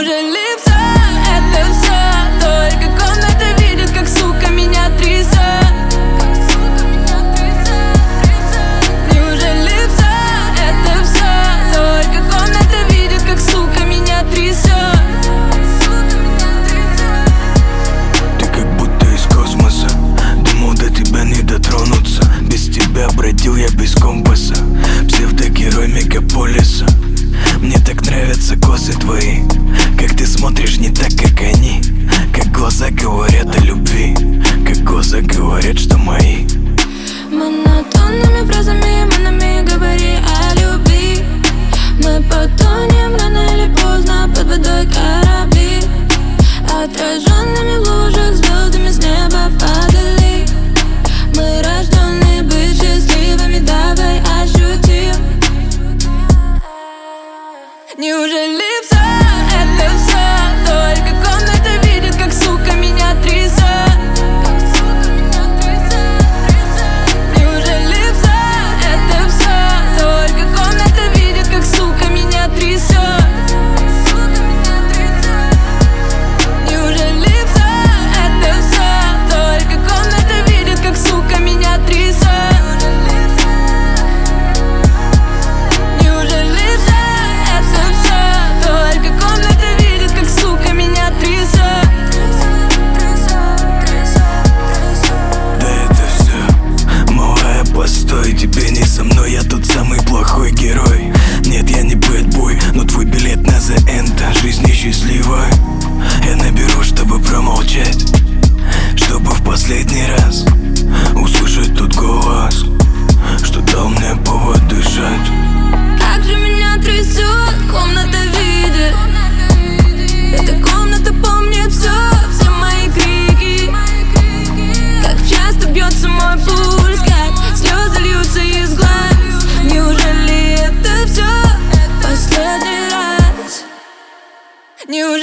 Неужели все, это все? Только комната видит, как, сука, меня трясет. Неужели все, это все? Только комната видит, как, сука, меня трясет. Ты как будто из космоса. Думал, до тебя не дотронуться. Без тебя бродил я без компаса. Псевдогерой мегаполиса. Мне так нравятся косы твои, как ты смотришь не так, как они. Как глаза говорят о любви, как глаза говорят, что мои. Монотонными фразами, манами говори о любви. Мы потонем рано или поздно под водой корабли. Отраженными в лужах звездами с неба падали. Мы рожденные быть счастливыми, давай ощутим. Неужели все, это все? Только комната видит, как, сука, меня трясет. Неужели все, это все? Только комната видит, как, сука, меня трясет. Неужели все, это все? Только комната видит, как, сука, меня трясет. Неужели все, это все? Только комната видит, как, сука, меня трясет. Да это все, малая, постой. Тебе не со мной, я тот самый плохой герой. Нет, я не бэтбой, но твой билет на The End. Жизнь несчастливая. Я наберу, чтобы промолчать, чтобы в последний раз услышать тот голос, что дал мне повод дышать. Как же меня трясет, комната видит. Эта комната помнит все мои крики. Как часто бьется мой пульс, как слезы льются из глаз. Неужели это все последний раз? Неужели